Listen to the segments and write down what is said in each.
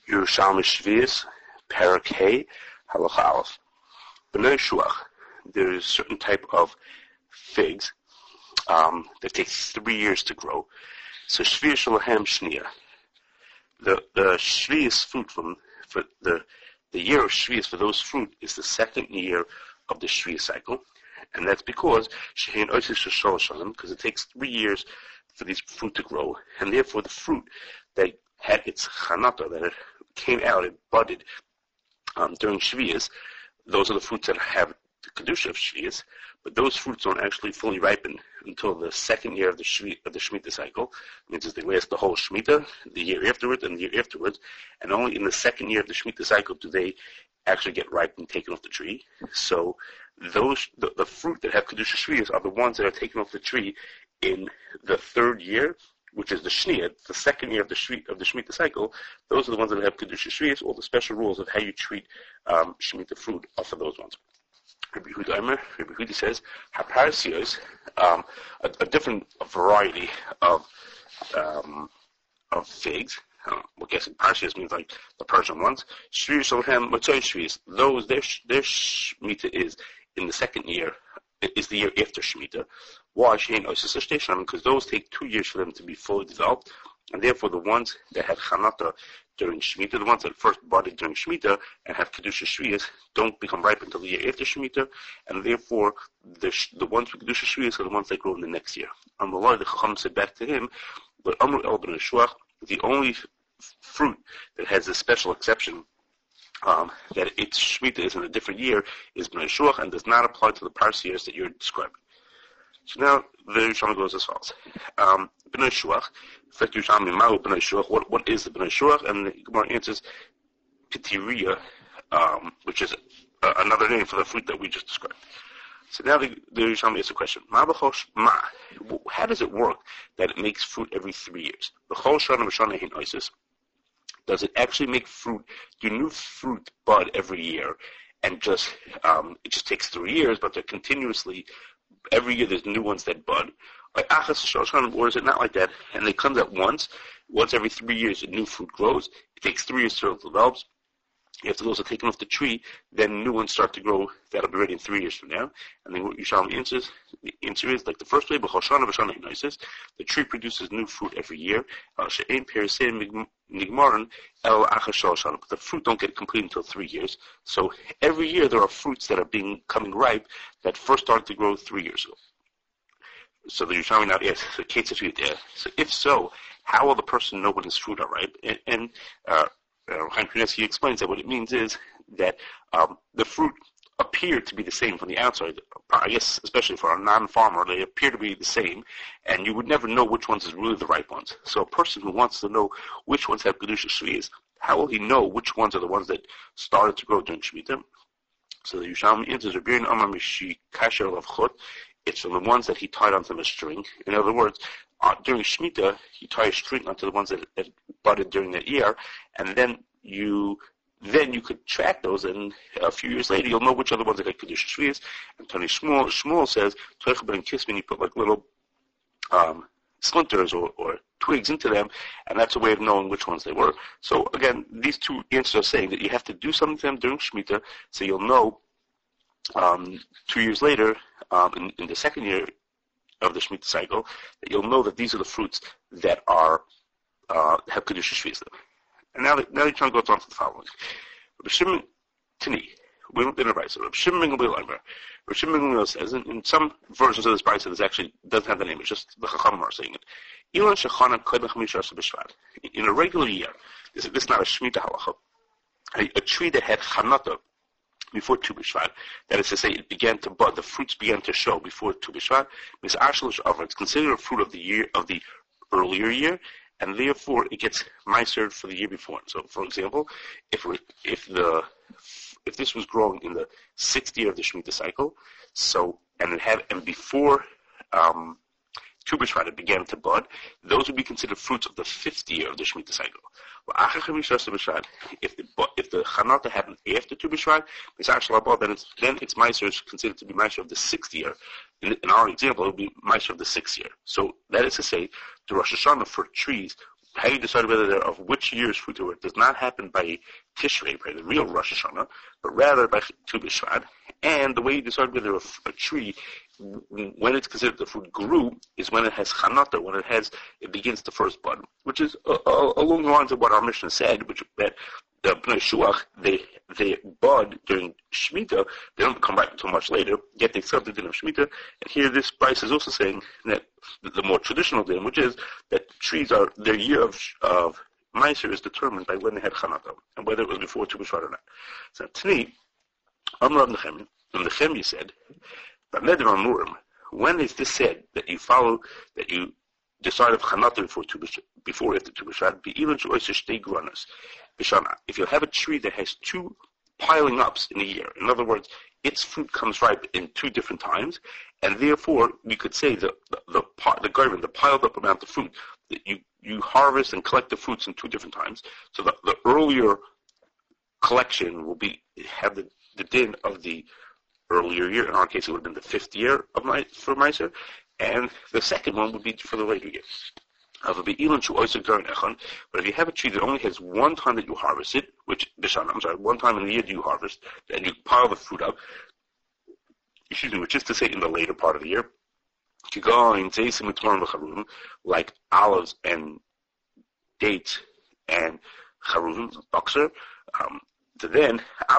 Yerushalmi Shvius, Parak Hey, Halacha Aleph. B'nai Shuach, there is a certain type of figs that takes 3 years to grow. So Shvius Shalahem Shnia. The Shvius fruit for the year of Shvius for those fruit is the second year of the Shvius cycle. And that's because because it takes 3 years for these fruit to grow, and therefore the fruit that had its chanata, that it came out, it budded during Shvius, those are the fruits that have the kedusha of Shvius, but those fruits don't actually fully ripen until the second year of the Shemitah cycle. It means they last the whole Shemitah, the year afterwards, and the year afterwards, and only in the second year of the Shemitah cycle do they actually get ripe and taken off the tree. So the fruit that have kedusha Shvius are the ones that are taken off the tree in the third year, which is the Shnia, the second year of the Shemitah cycle. Those are the ones that have kedusha Shvius. All the special rules of how you treat Shemitah fruit are for those ones. Rabbi Yehuda says, Haparsios, a different variety of figs. We're guessing Parsios means like the Persian ones. Shvius Shalhem Matzoi Shvius. Those their Shemitah is in the second year. Is the year after Shemitah. Why? Because those take 2 years for them to be fully developed, and therefore the ones that have chanata during Shemitah, the ones that first budded during Shemitah and have kedusha Shvius, don't become ripe until the year after Shemitah, and therefore the ones with kedusha Shvius are the ones that grow in the next year. The Chacham said back to him, but Amru El Ben Shuach, the only fruit that has a special exception, that its Shemitah is in a different year, is B'nai Shuach, and does not apply to the Parsios that you're describing. So now the Yerushalmi goes as follows. B'nai Shuach, what is the B'nai Shuach? And the Gemara answers Pitiria, which is another name for the fruit that we just described. So now the Yerushalmi asks a question. How does it work that it makes fruit every 3 years? Does it actually make fruit? Do new fruit bud every year, and it just takes 3 years, but they're continuously every year there's new ones that bud? Or is it not like that? And it comes at once every 3 years a new fruit grows. It takes 3 years to develop. After those are taken off the tree, then new ones start to grow. That'll be ready in 3 years from now. And then what Yerushalmi answers, the answer is like the first way, the tree produces new fruit every year. But the fruit don't get complete until 3 years. So every year there are fruits that are coming ripe that first started to grow 3 years ago. So the Yerushalmi now asks, so if so, how will the person know when his fruit are ripe? And Chaim Kanievsky explains that what it means is that the fruit appear to be the same from the outside. I guess especially for a non-farmer, they appear to be the same, and you would never know which ones is really the ripe ones. So a person who wants to know which ones have kedusha Shvius, how will he know which ones are the ones that started to grow during Shemitah? So the Yerushalmi answers, it's from the ones that he tied onto a string. In other words, during Shemitah, you tie a string onto the ones that budded during that year, and then you could track those, and a few years later, you'll know which are the ones that had kedusha Shvius. And Tony Shmuel says, you put like little splinters or twigs into them, and that's a way of knowing which ones they were. So again, these two answers are saying that you have to do something to them during Shemitah, so you'll know 2 years later, in the second year of the Shemitah cycle, that you'll know that these are the fruits that are have kedusha Shvius them. And now the Torah goes on to the following. Rabbi Shimon Tini, we don't Rabbi Shimon ben Gamliel says, in some versions of this Brisa, this actually doesn't have the name, it's just the Chachamim are saying it. In a regular year, this is not a Shemitah halacha, a tree that had chanata before Tu B'Shvat, that is to say, it began to bud, the fruits began to show before Tu B'Shvat, it's considered a fruit of the year, of the earlier year, and therefore it gets meisered for the year before. So, for example, if this was growing in the 6th year of the Shemitah cycle, and before Tu B'Shvat it began to bud, those would be considered fruits of the 5th year of the Shemitah cycle. If the chanata happened after Tu B'Shvat, then it's meiser is considered to be meiser of the 6th year. In our example, it would be meiser of the 6th year. So that is to say, the Rosh Hashanah for trees how you decide whether they're of which year's fruit they were does not happen by Tishrei, by the real Rosh Hashanah, but rather by Tu B'Shvat. And the way you decide whether a tree, when it's considered the fruit grew, is when it has chanata, when it begins to first bud, which is along the lines of what our Mishnah said, which that the Bnei Shuach, they bud during Shemitah, they don't come back until much later, yet they still have the din of Shemitah. And here this Bryce is also saying that the more traditional din, which is that trees are, their year of Meiser is determined by when they had chanata, and whether it was before Tu B'Shvat or not. So Tani, Amar Nechemi, and Nechemi said, when is this said that you follow, that you decide of chanata before after Tu B'Shvat, if you have a tree that has two piling ups in a year, in other words, its fruit comes ripe in two different times, and therefore we could say the piled up amount of fruit, that you harvest and collect the fruits in two different times. So the earlier collection will have the din of the earlier year. In our case, it would have been the fifth year for Meiser, and the second one would be for the later year. But if you have a tree that only has one time that you harvest it, one time in the year do you harvest, and you pile the fruit up, which is to say in the later part of the year, like olives and dates and charuvim, boxer, then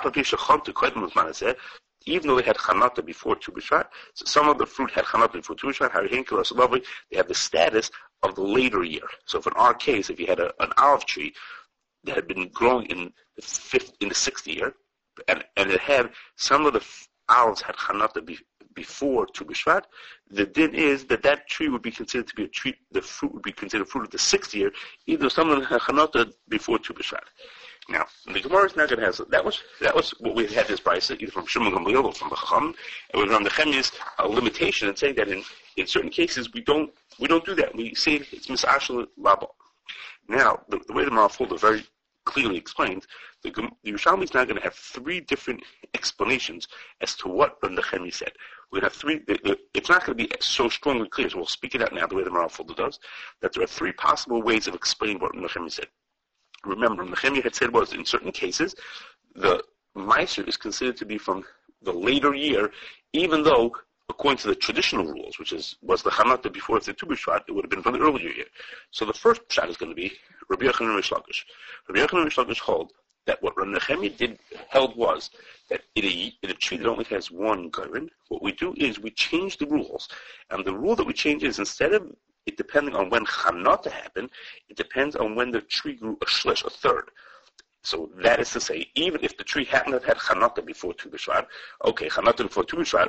even though they had chanata before Tu B'Shvat, so some of the fruit had chanata before Tu B'Shvat, they have the status of the later year. So if in our case, if you had an olive tree that had been growing in the sixth year, and it had some of the olives had chanata before Tu B'Shvat, the din is that tree would be considered to be a tree, the fruit would be considered fruit of the sixth year, even though some of them had chanata before Tu B'Shvat. Now, the Gemara is not going to have, that was what we had this price, either from Shimon Gamliel or from the Chacham, and we found the Chemi's limitation in saying that in certain cases we don't do that. We say it's misashel labo. Now, the way the Maral very clearly explains, the Yerushalmi is now going to have three different explanations as to what the Chemi said. We're going to have three, it's not going to be so strongly clear, so we'll speak it out now the way the Maral does, that there are three possible ways of explaining what the Chemi said. Remember, Nechemia had said was in certain cases, the Meiser is considered to be from the later year, even though, according to the traditional rules, which was the Chanata before the Tu B'Shvat, it would have been from the earlier year. So the first shot is going to be Rabbi Yochanan and Rish Lakish. Rabbi Yochanan and Rish Lakish hold that what Nechemia held was that in a tree that only has one gairin, what we do is we change the rules, and the rule that we change is instead of it depending on when chanata happened, it depends on when the tree grew a shlish, a third. So that is to say, even if the tree hadn't have had chanata before Tu B'Shvat, okay, chanata before Tu B'Shvat,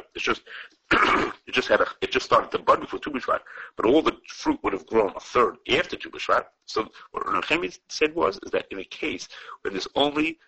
it just started to bud before Tu B'Shvat, but all the fruit would have grown a third after Tu B'Shvat. So what Nechemi said is that in a case when there's only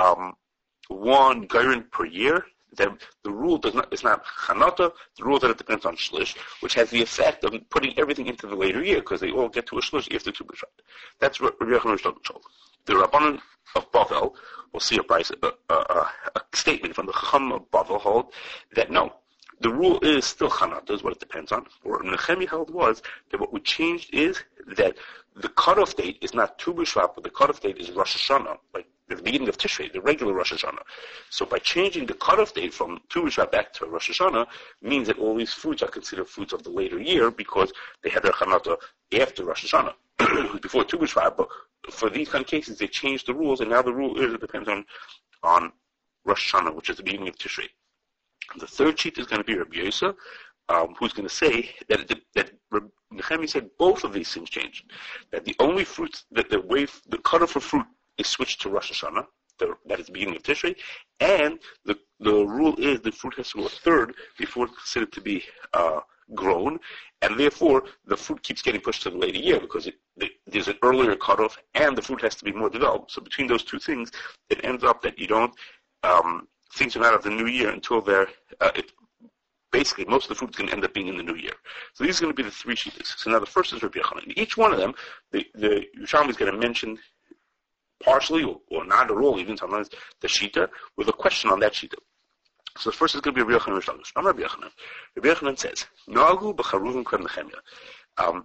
one gairin per year, then the rule is not chanata, the rule that it depends on shlish, which has the effect of putting everything into the later year, because they all get to a shlish after Tu B'Shvat. That's what Rabbi Yochanan told. The Rabbanan of Bavel, we'll see a statement from the Chacham of Bavel hold that no, the rule is still chanata, is what it depends on. What Nechemi held was that what we changed is that the cutoff date is not Tu B'Shvat, but the cutoff date is Rosh Hashanah, like the beginning of Tishrei, the regular Rosh Hashanah. So by changing the cutoff date from Tu B'Shvat back to Rosh Hashanah means that all these fruits are considered fruits of the later year because they had their chanata after Rosh Hashanah, before Tu B'Shvat. But for these kind of cases, they changed the rules, and now the rule is it depends on Rosh Hashanah, which is the beginning of Tishrei. The third sheet is going to be Rabbi Yosef, who's going to say that Nechemi said both of these things changed. That the only fruits, that the cutoff for fruit is switched to Rosh Hashanah, that is the beginning of Tishrei, and the rule is the fruit has to go a third before it's considered to be grown, and therefore the fruit keeps getting pushed to the later year because there's an earlier cutoff and the fruit has to be more developed. So between those two things, it ends up that you don't, things are not of the new year until they're, basically most of the fruit is going to end up being in the new year. So these are going to be the three shittas. So now the first is Rabbi Yochanan. In each one of them, the Yerushalmi is going to mention partially or not at all, even sometimes, the shita with a question on that shita. So the first is going to be Rabbi Yochanan Rish Lakish. Rabbi Yochanan says, "Nagu b'charuvim k'rem Nechemia."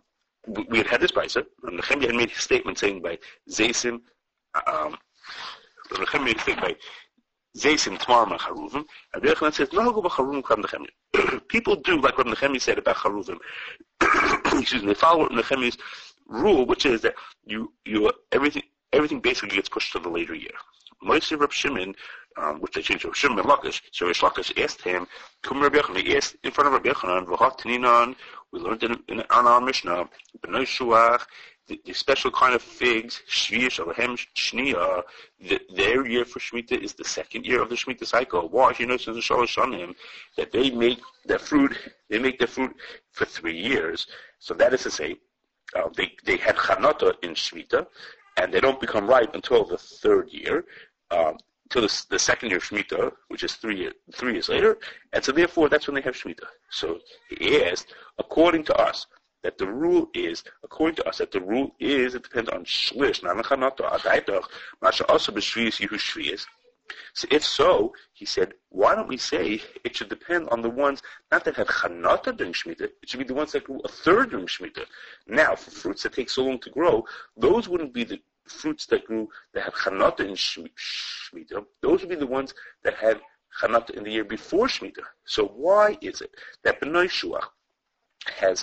we had this brisa. Nechemia had made his statement saying by Zaysim, Nechemia made a statement by Zaysim Tmarim and Charuvim. And Rabbi Yochanan says, no, go by Charuvim Kram Nechemia. People do like what Nechemia said about Charuvim. Excuse me, they follow Nechemia's rule, which is that you everything basically gets pushed to the later year. Moshe Reb Shimon, which they changed to Reb Shimon ben Lakish, so Rish Lakish asked him, come Rabbi Yochanan, he asked in front of Rabbi Yochanan, V'hat Taninan, we learned in our Mishnah, B'nai Shuach, the special kind of figs, Shviya Shalahem Shniya, their year for Shemitah is the second year of the Shemitah cycle. Why? You know, since the Shalosh Shanim, that they make their fruit for 3 years. So that is to say, they had Chanata in Shemitah, and they don't become ripe until the 3rd year, till the 2nd year of Shemitah, which is 3 years later, and so therefore that's when they have Shemitah. So he asked, according to us, that the rule is, it depends on Shlish, not on Chanata, Adaitach, Masha also B'Shviyas Yehu Shviyas. So if so, he said, why don't we say it should depend on the ones, not that had Chanata during Shemitah, it should be the ones that grew a 3rd during Shemitah. Now, for fruits that take so long to grow, those wouldn't be the fruits that had Chanata in Shemitah. Those would be the ones that had Chanata in the year before Shemitah. So why is it that B'nai Shuach has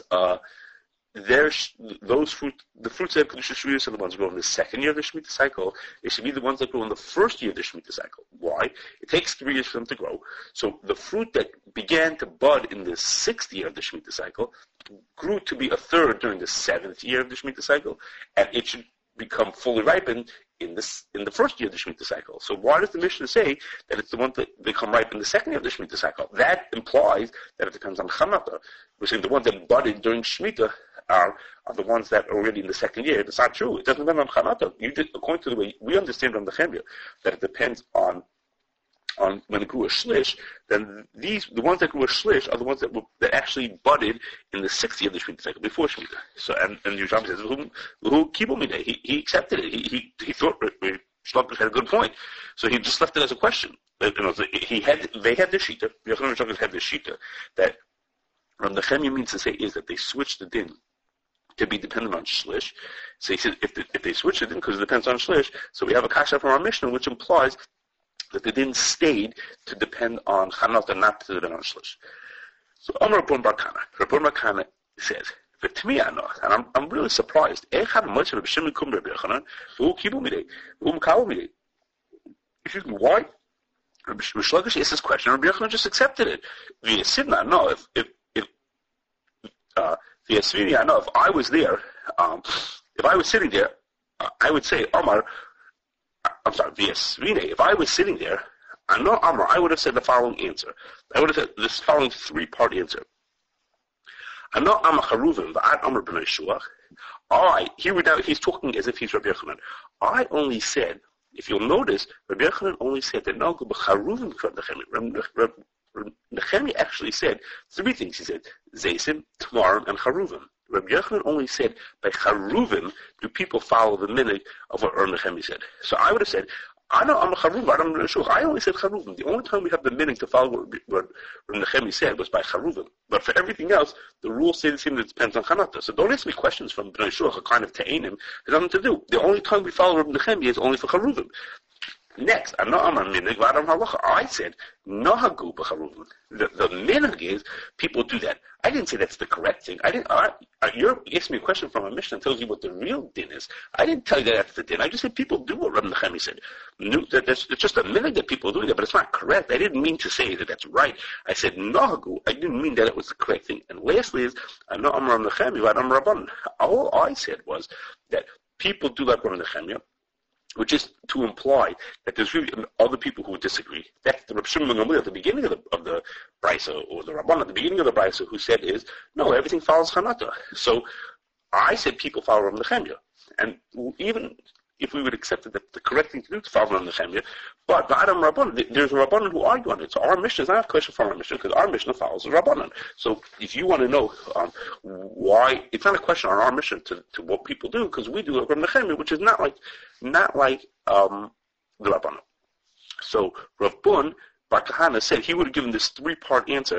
the fruits that have Kedusha Shviyos are the ones that grow in the 2nd year of the Shemitah cycle. They should be the ones that grow in the 1st year of the Shemitah cycle. Why? It takes 3 years for them to grow. So the fruit that began to bud in the 6th year of the Shemitah cycle grew to be a 3rd during the 7th year of the Shemitah cycle, and it should become fully ripened in the 1st year of the Shemitah cycle. So why does the Mishnah say that it's the ones that become ripe in the 2nd year of the Shemitah cycle? That implies that it depends on Chanata. We're saying the ones that budded during Shemitah are the ones that are already in the 2nd year. It's not true. It doesn't depend on Chanata. According to the way we understand on the Nechemia, that it depends on when it grew a shlish, then the ones that grew a shlish are the ones that actually budded in the 6th year of the Shemitah cycle, before Shemitah. So, and Yerushalmi says, who kibul he accepted it. He thought Shlokish had a good point. So he just left it as a question. They had the shita, Yochanan had the shita, that the Nechemia means to say is that they switched the din to be dependent on shlish. So he said, if they switch the din because it depends on shlish, so we have a kasha from our Mishnah, which implies that the din stayed to depend on Chanata, not to depend on shlish. So Amar Rabban bar Kana. Rabban bar Kana says, and I'm really surprised. Excuse me, why? Rish Lakish asked this question, Rabbi Yochanan just accepted it. If I was there, if I was sitting there, I would say, if I was sitting there, I would have said the following answer. I would have said this following 3-part answer. He's talking as if he's Rabbi Yochanan. I only said, if you'll notice, Rabbi Yochanan only said that Nechemia actually said 3 things. He said, Zaysim, Tmarim, and Charuvim. Rabbi Yochanan only said, by Charuvim do people follow the minhag of what Nechemia said. So I would have said, I'm a Charuvim, I only said Charuvim. The only time we have the minhag to follow what Nechemia said was by Charuvim. But for everything else, the rules say the same, that it depends on Chanata. So don't ask me questions from Bnei Shuach, a kind of Te'enim. It has nothing to do. The only time we follow Rabbi Nechemia is only for Charuvim. Next, I said, Nahagu b'charuvim. The minhag is, people do that. I didn't say that's the correct thing. You're asking me a question from a Mishnah and tells you what the real din is. I didn't tell you that that's the din. I just said people do what Rabbi Nechemia said. It's just a minhag that people do that, but it's not correct. I didn't mean to say that that's right. I said, Nahagu. I didn't mean that it was the correct thing. And lastly is, Rabbi Nechemia. All I said was that people do like Rabbi Nechemia, which is to imply that there's really other people who would disagree. That's the Reb Shimon ben Gamliel at the beginning of the Brisa, or the Rabban at the beginning of the Brisa, who said is, no, everything follows Chanata. So I said people follow Rabban Nechemia. And even if we would accept that the correct thing to do is to follow Rabban Nechemia, but the Adam Rabbanan, there's a Rabbanan who argue on it. So our Mishnah is not a question from our Mishnah, because our Mishnah follows the Rabbanan. So if you want to know why, it's not a question on our Mishnah to what people do, because we do Rabban Nechemia, which is not like the Rabbanan. So Rav Bun bar Kahana said he would have given this 3-part answer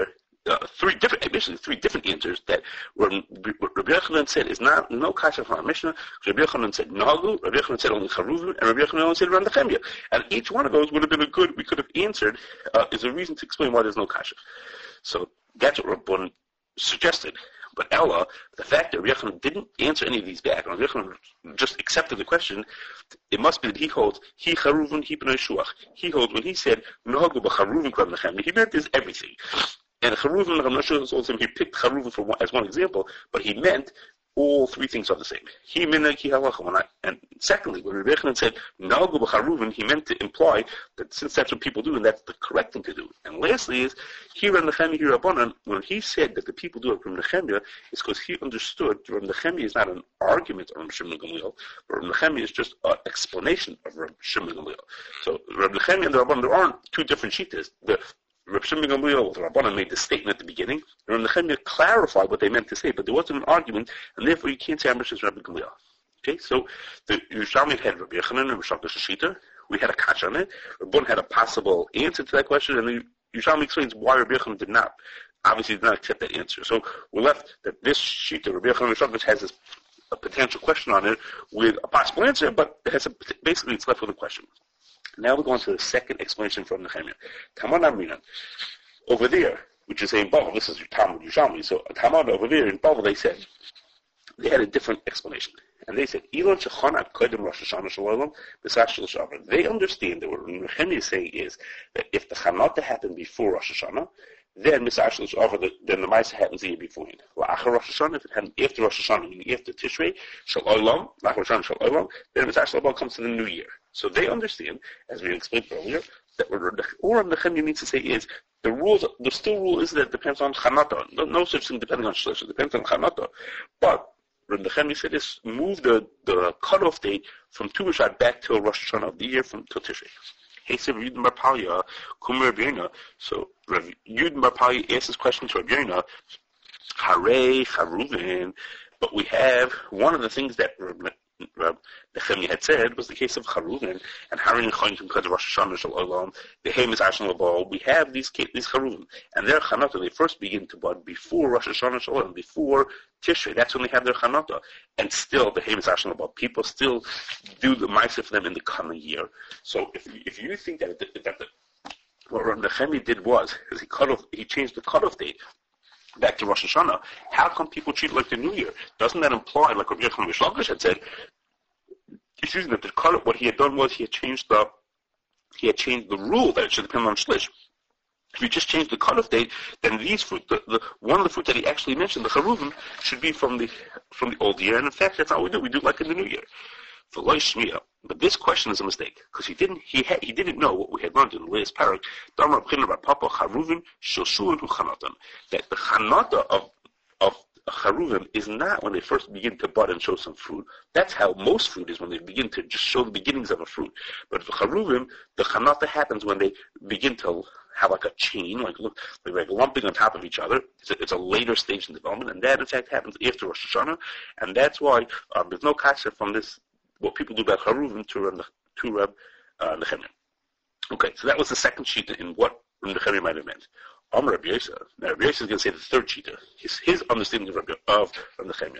basically three different answers that what Rabbi Yochanan said is not no kasha from our Mishnah. Rabbi Yochanan said Nagu, Rabbi Yochanan said only Charuvin, and Rabbi Yochanan only said Ram Nechemia. And each one of those would have been we could have answered, is a reason to explain why there's no kasha. So that's what Rabban suggested. But Ella, the fact that Rabbi Yochanan didn't answer any of these back, and Rabbi Yochanan just accepted the question, it must be that he holds, he Charuvin, he B'nai Shuach. He holds, when he said, Nagu b'Charuvin Ram Nechemia, he meant is everything. And Charuvin, I'm not sure he picked Charuvin as one example, but he meant all three things are the same. He minag, he halacha. And secondly, when Rabbi Yochanan said Nagu b'Charuvin, he meant to imply that since that's what people do, and that's the correct thing to do. And lastly is here in Nechemia, here Rabbanan, when he said that the people do it from Nechemia, it's because he understood that Nechemia is not an argument of Reb Shimon Gamliel, but Nechemia is just an explanation of Reb Shimon Gamliel. So Reb Nechemia and the Rabbanan, there aren't two different shittas. Reb Shimon Gamliel, the Rabbanan, made the statement at the beginning, and Reb Nechemia clarified what they meant to say, but there wasn't an argument, and therefore you can't say Amrish is Reb Gamliel. Okay, so the Yerushalmi had Rabbi Yochanan and Rishon Shishita. We had a catch on it. Rabban had a possible answer to that question, and the Yerushalmi explains why Rabbi Yochanan did not accept that answer. So we're left that this Shita, Rabbi Yochanan Rishon, has a potential question on it with a possible answer, but basically it's left with a question. Now we're going to the second explanation from Nechemia. Tamar Amrinan. Over there, which is in Bavel, this is Talmud Yerushalmi. So Tamar over there in Bavel, they had a different explanation. And they said, Elon Shechana Kodim Rosh Hashanah Shalom, B'Sach Shel Shavar. They understand that what Nechemia is saying is that if the Chanata happened before Rosh Hashanah, then B'Sach Shel Shavar, then the Maisa happens the year before it. La'achar Rosh Hashanah, if it happened after Rosh Hashanah, meaning after Tishrei, Shel Olam, La'achar Rosh Hashanah Shel Olam, then B'Sach Shel Shavar comes to the new year. So they understand, as we explained earlier, that what Nechemia means to say is the still rule is that it depends on Chanata. No such thing depending on Shlish. It depends on Chanata. But Reb Nechemia said this, move the cutoff date from Tu B'Shvat back till Rosh Hashanah of the year till Tishrei. Hesev Yudin Bar Palia, Kum Reb Yonah. So Yudin Bar Palia asked this question to Reb Yonah, Harei Charuvin. But we have one of the things that Reb Nechemia had said was the case of Charuvin and Harin Chayin because of Rosh Hashanah Shel Olam. The Haim is Ashon Labal. We have these Charuvin, and their Chanata they first begin to bud before Rosh Hashanah Shel Olam, before Tishrei. That's when they have their Chanata, and still the Haim is Ashon Labal. People still do the Ma'aseh for them in the coming year. So if you think that what Reb Nechemia did was he changed the cutoff date back to Rosh Hashanah, how come people treat it like the New Year? Doesn't that imply, like Rabbi Yochanan Mishlagish had said, that the cutoff, what he had done was he had changed the rule that it should depend on Shlish. If you just change the cutoff date, then these fruit, one of the fruit that he actually mentioned, the Charuvim, should be from the old year, and in fact that's not what we do. We do it like in the New Year. But this question is a mistake because he didn't know what we had learned in the latest parak. That the chanata of charuvim is not when they first begin to bud and show some fruit. That's how most fruit is, when they begin to just show the beginnings of a fruit. But for charuvim, the chanata happens when they begin to have like a chain, like lumping on top of each other. It's a later stage in development, and that in fact happens after Rosh Hashanah, and that's why there's no kasha from this. What people do about Charuvim to Reb Nechemia. Okay, so that was the second shita in what Reb Nechemia might have meant. Rabbi Yosef. Now Rabbi Yosef is going to say the third shita. His understanding of Reb Nechemia.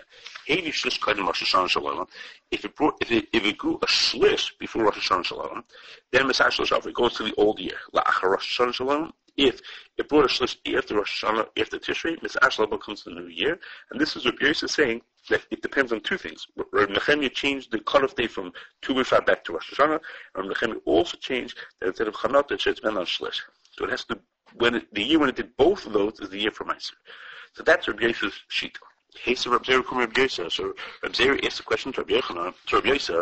If it grew a shlish before Rosh Hashanah Shalom, then Mesach Shel Shavar, it goes to the old year. La'achar Rosh Hashanah Shalom. If it brought a shlish after Rosh Hashanah, after Tishrei, Mesach Shel Shavar comes to the new year. And this is what Rabbi Yosef is saying, that it depends on two things. Reb Nechemia changed the cutoff date from Tu B'Shvat back to Rosh Hashanah. Reb Nechemia also changed that instead of Chanot, it should depend on Shlish. So it has to, the year when it did both of those is the year for Meiser. So that's Reb Yosef's sheet. So Reb Zera asked the question to Reb Yochanan, to Reb Yosef,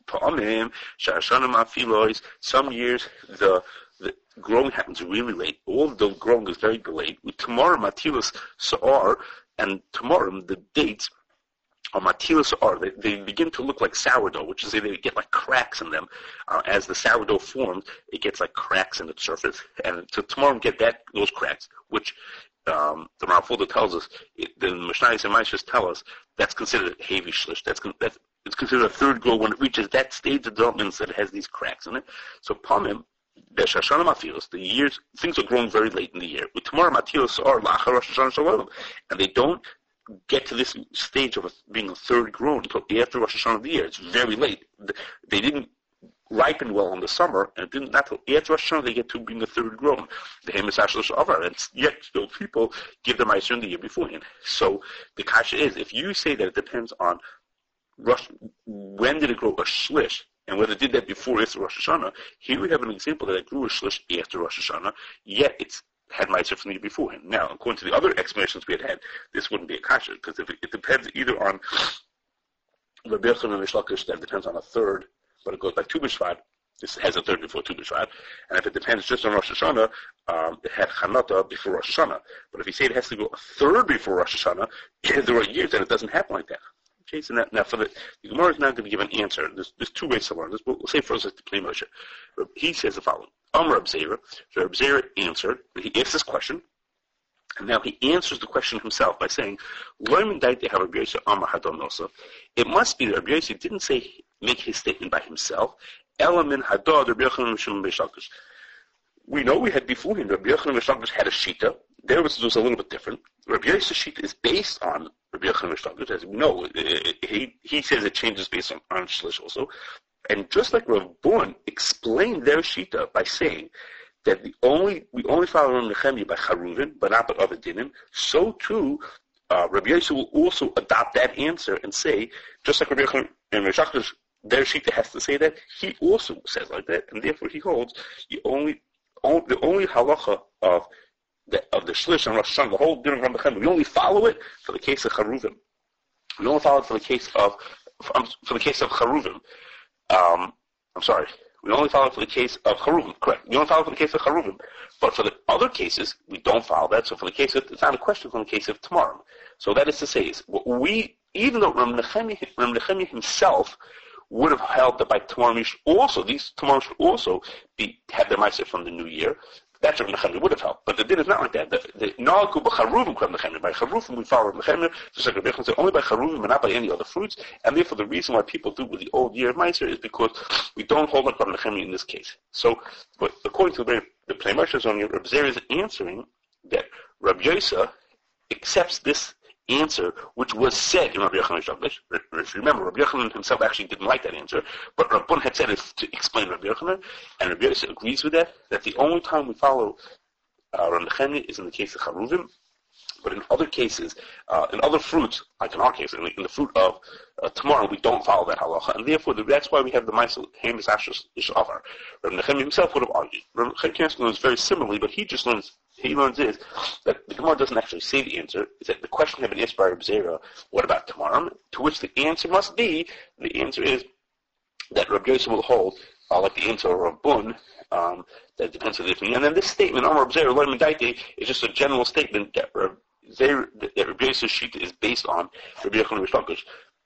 some years the growing happens really late. All the growing is very delayed. With tomorrow, Matilas Sa'ar, and tomorrow the dates are Matilas Sa'ar. They begin to look like sourdough, which is they get like cracks in them. As the sourdough forms, it gets like cracks in its surface. And so tomorrow get those cracks, which the Rav Fulda tells us, the Mishnayos and Maishas tell us, that's considered heavy shlish. It's considered a third grow when it reaches that stage of development that it has these cracks in it. So Pamim, the years, things are grown very late in the year. Tomorrow matilos are lachar Rosh Hashanah Shalom, and they don't get to this stage of being a third grown until after Rosh Hashanah of the year. It's very late. They didn't ripen well in the summer, and not till after Rosh Hashanah they get to being the third grown. The Hemis Ashlosh Avar, and yet still people give the Meiser in the year beforehand. So the kasha is, if you say that it depends on when did it grow a shlish, and whether it did that before or after Rosh Hashanah, here we have an example that it grew a shlish after Rosh Hashanah, yet it's had Meiser from the year beforehand. Now, according to the other explanations we had, this wouldn't be a kasha, because if it depends either on Rabbi Yochanan and Rish Lakish, that depends on a third, but it goes by Tu B'Shvat. This has a third before Tu B'Shvat. And if it depends just on Rosh Hashanah, it had Chanata before Rosh Hashanah. But if you say it has to go a third before Rosh Hashanah, there are years that it doesn't happen like that. Okay, so now for the Gemara is now going to give an answer. There's two ways to learn this. We'll say first like the Pnei Moshe. He says the following. Reb Zera. So Reb Zera answered. He asked this question. And now he answers the question himself by saying, it must be that Rabbi Yossi didn't make his statement by himself. We know we had beforehand, Rabbi Yochanan and Rish Lakish had a shita. There was a little bit different. Rabbi Yossi's shita is based on Rabbi Yochanan and Rish Lakish. As we know, he says it changes based on shlish also. And just like Rav Bourne explained their shita by saying that we only follow Rav Nechemia by Charuvin, but not by other dinim, so too Rabbi Yossi will also adopt that answer and say, just like Rabbi Yochanan and Rish Lakish, their shita has to say that, he also says like that, and therefore he holds the only halacha of the shlish and Rosh Hashanah, the whole din of Rav Nechemia, we only follow it for the case of Charuvim. We only follow it for the case of Charuvim. We only follow it for the case of Charuvim. Correct. We only follow it for the case of Charuvim. But for the other cases, we don't follow that. So for the case of, it's not a question for the case of tomorrow. So that is to say, even though Rav Nechemia himself would have held that by tomorrow these tomorrow should also have their Meiser from the new year. That's what Nechemia would have held. But the din is not like that. The Na'aku b'Charuvim Rav Nechemia. By Charuvim we follow Rav Nechemia, just like Rabbi Yochanan said, only by Charuvim and not by any other fruits. And therefore the reason why people do with the old year of Meiser is because we don't hold like Rav Nechemia in this case. So, but according to the Pnei Moshe Zoni, Reb Zera is answering that Rabbi Yossi accepts this answer, which was said in Rabbi Yochanan Shabbos. Remember, Rabbi Yochanan himself actually didn't like that answer, but Rabbun had said it to explain Rabbi Yochanan, and Rabbi Yossi agrees with that the only time we follow Rav Nechemia is in the case of Charuvim, but in other cases, in other fruits, like in our case, in the fruit of tomorrow, we don't follow that halacha, and therefore that's why we have the Ma'aseh Hemis Ashlosh Avar. Rabbi Nechemia himself would have argued. Rabbi Nechemia learns very similarly, but he learns is that the Gemara doesn't actually say the answer. Is that the question had been asked by Reb Zera, what about tomorrow? To which the answer must be, the answer is that Rabbi Yossi will hold, like the answer of Rav Bun, that depends on the different. And then this statement, Reb Zera, Lo Medaite, is just a general statement that Rabbi Yossi's shita is based on Rabbi Yochanan Rish Lakish,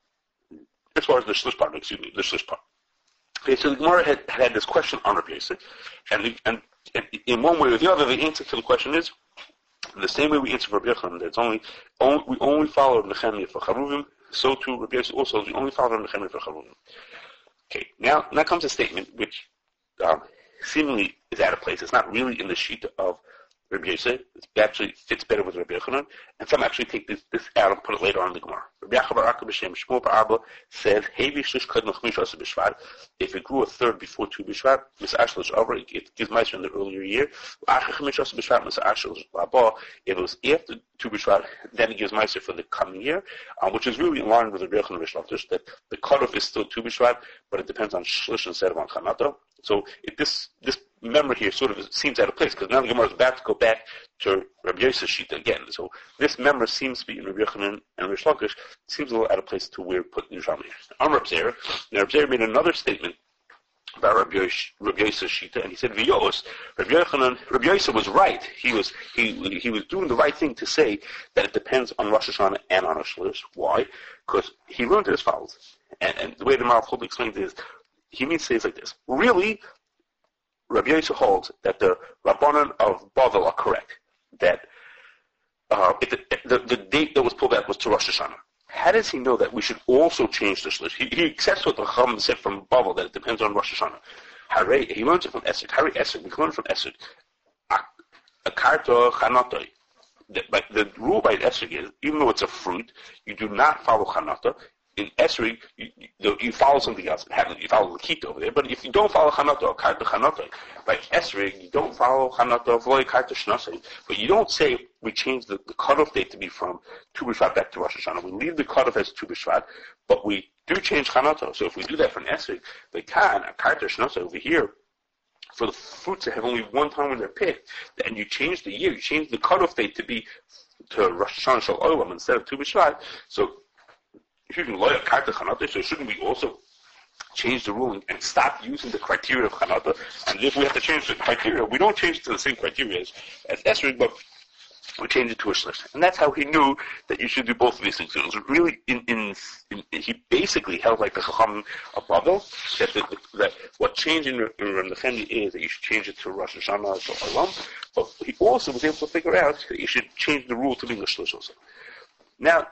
as far as the shlish part. Okay, so the Gemara had this question on Rabbi Yossi, and in one way or the other, the answer to the question is the same way we answer for Rabbi Yochanan. That's we only follow Nechemia for Charuvim. So too Rabbi Yossi also, we only follow Nechemia for Charuvim. Okay, now comes a statement which seemingly is out of place. It's not really in the sheet of Rabbi Yossi. It actually fits better with Rabbi Yochanan, and some actually take this out and put it later on in the Gemara. Rabbi Yaakov bar Akka b'Shem Shmuel bar Abba says, "Hevi shlish kadmach mishas b'Shvat." If it grew a third before Tu B'Shvat, Misashlosh over, it gives Meiser in the earlier year. Achach mishas b'Shvat, Misashlosh Abba. If it was after Tu B'Shvat, then it gives Meiser for the coming year, which is really in line with Rabbi Yochanan Rish Lakish, that the cutoff is still Tu B'Shvat, but it depends on shlish instead of on chanata. So this member here sort of seems out of place, because now the Gemara is about to go back to Rabbi Yossi's shita again. So this member seems to be in Rabbi Yochanan and Rish Lakish, seems a little out of place to where put in Yerushalmi. On Reb Zera, now Reb Zera made another statement about Rabbi Yossi's shita, and he said, "V'yos, Rabbi Yossi was right. He was doing the right thing to say that it depends on Rosh Hashanah and on Shlish. Why? Because he learned it as follows, and the way the Malchut explains it is, he means to say it like this. Really, Rabbi Yossi holds that the Rabbanan of Bavel are correct, that the date that was pulled back was to Rosh Hashanah. How does he know that we should also change the shlish? He accepts what the Chacham said from Bavel, that it depends on Rosh Hashanah. Hare, he learns it from Esrik. Hare Esrik, we can learn from Esrik. A karto chanotoi. The rule by Esrik is, even though it's a fruit, you do not follow chanata. In Esrig, you follow something else. You follow the Kita over there. But if you don't follow Chanata or Karta Chanata, like Esrig, you don't follow Chanata or Karta Shnasai. But you don't say, we change the cutoff date to be from Tu B'Shvat back to Rosh Hashanah. We leave the cutoff as Tu B'Shvat, but we do change Chanata. So if we do that for an Esrig, the Karta Shnasai over here, for the fruits that have only one time when they're picked, and you change the year, you change the cutoff date to be to Rosh Hashanah Shal Olam instead of Tu B'Shvat. So so shouldn't we also change the rule and stop using the criteria of Chanata? And if we have to change the criteria, we don't change it to the same criteria as Esrig, but we change it to a shlish. And that's how he knew that you should do both of these things. So it was really, he basically held like the Chacham above that what changing in Ramnacheni is that you should change it to Rosh Hashanah, to Olam, but he also was able to figure out that you should change the rule to being a shlish also. Now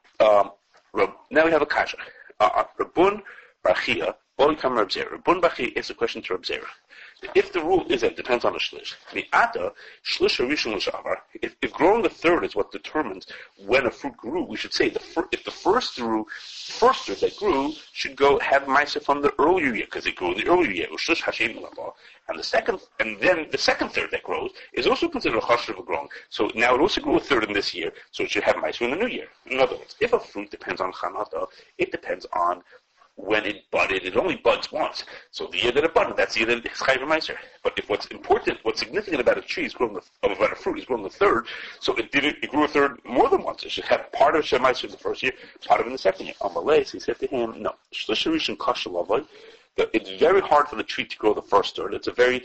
we have a kasha. Rabun Barchia, Bolikam Reb Zera. Rabun Barchia is a question to Reb Zera. If the rule is that it depends on the shlish, mi'ata shlish rishon l'shavar. If growing the third is what determines when a fruit grew, we should say if the first third that grew should have ma'aser from the earlier year because it grew in the earlier year. Ushlish hashem l'shavar. And then the second third that grows is also considered a chashuv of growing. So now it also grew a third in this year, so it should have ma'aser in the new year. In other words, if a fruit depends on chanata, it depends on when it budded. It only buds once. So the year that it budded, that's the year that it's chayv ma'aser. But if what's significant about a tree is growing about a fruit is growing the third, so it grew a third more than once. It should have part of it ma'aser in the first year, part of it in the second year. Amalei, so he said to him, no, shlish rishon kasha lavai. It's very hard for the tree to grow the first third. It's a very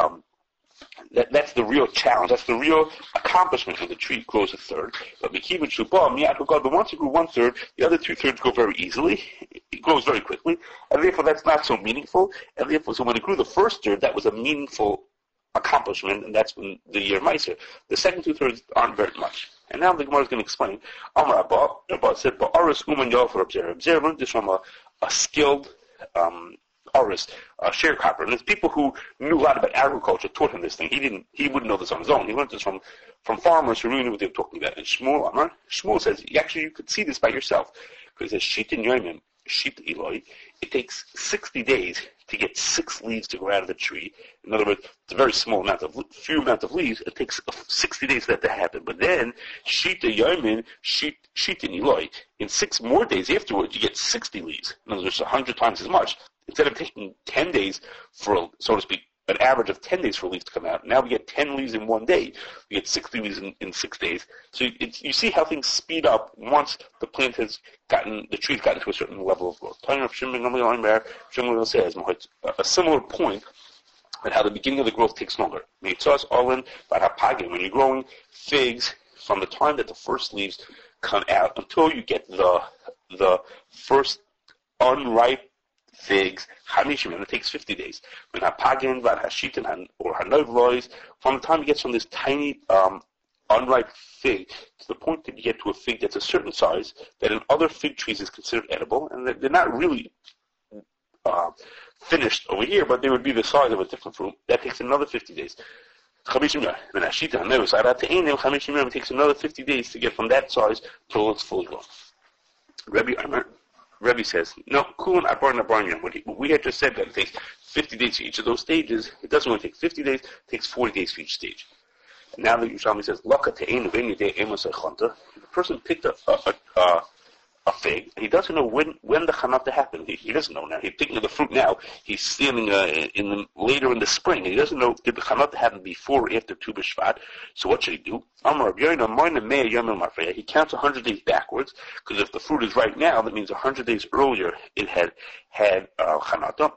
that's the real challenge. That's the real accomplishment when the tree grows a third. But once you grew one third, the other two thirds go very easily. It grows very quickly, and therefore that's not so meaningful. And therefore, so when it grew the first third, that was a meaningful accomplishment, and that's when the year meiser. The second two thirds aren't very much. And now the Gemara is going to explain. Amar Abba said, "Ba'aris uman yal for Abzer." Abzer learned this from a skilled artist, sharecropper, and there's people who knew a lot about agriculture taught him this thing. He wouldn't know this on his own. He learned this from farmers who really knew what they were talking about. And Shmuel says, you could see this by yourself, because it says, Shit in Yoimim, Shit Eloi, it takes 60 days to get 6 leaves to grow out of the tree. In other words, it's a very few amount of leaves. It takes 60 days for that to happen. But then, Shit Yoimim, Shit in Eloi, in 6 more days afterwards, you get 60 leaves. In other words, 100 times as much. Instead of taking 10 days for, so to speak, an average of 10 days for leaves to come out, now we get 10 leaves in one day. We get 60 leaves in 6 days. So you see how things speed up once the tree's gotten to a certain level of growth. Shimon says a similar point at how the beginning of the growth takes longer. When you're growing figs, from the time that the first leaves come out until you get the first unripe figs, Hamishim, and it takes 50 days. When Hapagin, Hashitin, or Hanovlois, from the time you get from this tiny, unripe fig to the point that you get to a fig that's a certain size that in other fig trees is considered edible, and they're not really finished over here, but they would be the size of a different fruit. That takes another 50 days. When Hashitin, Hanovlois, it takes another 50 days to get from that size till it's fully grown. Rebbe says, no, Kulun Abar Nabarnian. What we had just said that it takes 50 days for each of those stages. It doesn't only take 50 days, it takes 40 days for each stage. And now the Yerushalmi says, Laka te'enu v'enu de'emos echanta. The person picked a fig, and he doesn't know when the chanata happened. He doesn't know now. He's picking the fruit now. He's standing later in the spring, and he doesn't know did the chanata happen before or after Tu B'Shvat. So what should he do? He counts 100 days backwards, because if the fruit is right now, that means 100 days earlier it had chanata.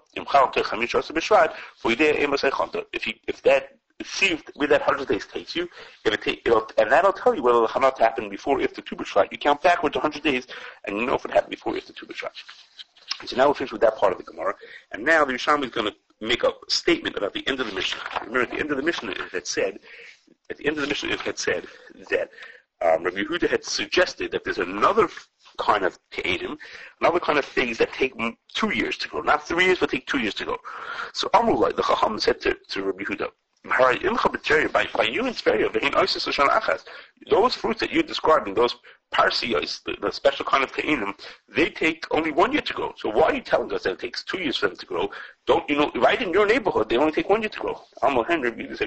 See where that 100 days takes you, and that'll tell you whether the chanat happened before or after Tu B'Shvat. You count backwards 100 days, and you know if it happened before or after Tu B'Shvat. So now we're finished with that part of the Gemara, and now the Yerushalmi is going to make a statement about the end of the Mishnah. Remember, at the end of the Mishnah it had said that Rabbi Yehuda had suggested that there's another kind of te'edim, another kind of figs that take 2 years to grow, not 3 years, but take 2 years to grow. So Amrullah, the Chacham said to Rabbi Yehuda, by you in Tveria, those fruits that you're describing, those parsiyos, the special kind of te'inim, they take only 1 year to grow. So why are you telling us that it takes 2 years for them to grow? Don't you know, right in your neighborhood, they only take 1 year to grow. Where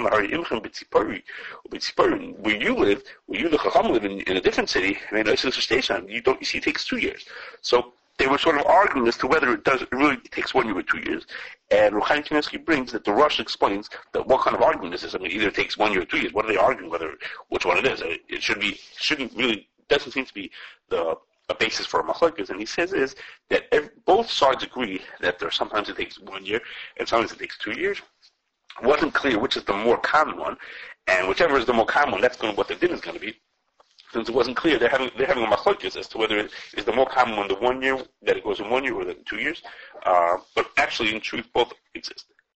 you live, where you the Chacham live in a different city, you see it takes 2 years. So they were sort of arguing as to whether it really takes 1 year or 2 years. And Ruchai Kanievsky brings that the Rosh explains that what kind of argument this is. I mean, either it takes 1 year or 2 years. What are they arguing? Which one it is? It shouldn't really, doesn't seem to be a basis for a machlokes. And he says is that both sides agree that sometimes it takes 1 year and sometimes it takes 2 years. It wasn't clear which is the more common one, and whichever is the more common one, that's what the din is going to be. Since it wasn't clear, they're having a machlokes as to whether it is the more common one the 1 year, that it goes in 1 year, or the 2 years. But actually, in truth, both exist.